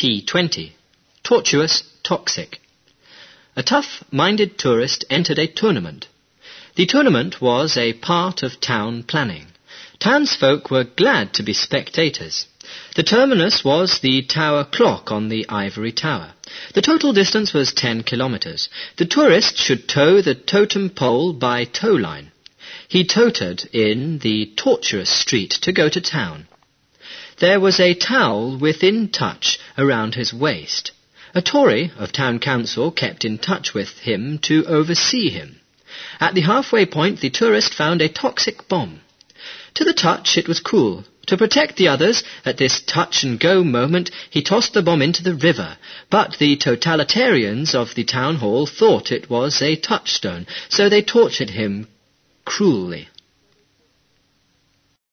T20. Tortuous, toxic. A tough-minded tourist entered a tournament. The tournament was a part of town planning. Townsfolk were glad to be spectators. The terminus was the tower clock on the ivory tower. The total distance was 10 kilometers. The tourist should tow the totem pole by tow line. He totered in the tortuous street to go to town. There was a towel within touch around his waist. A Tory of town council kept in touch with him to oversee him. At the halfway point, the tourist found a toxic bomb. To the touch, it was cool. To protect the others, at this touch-and-go moment, he tossed the bomb into the river. But the totalitarians of the town hall thought it was a touchstone, so they tortured him cruelly.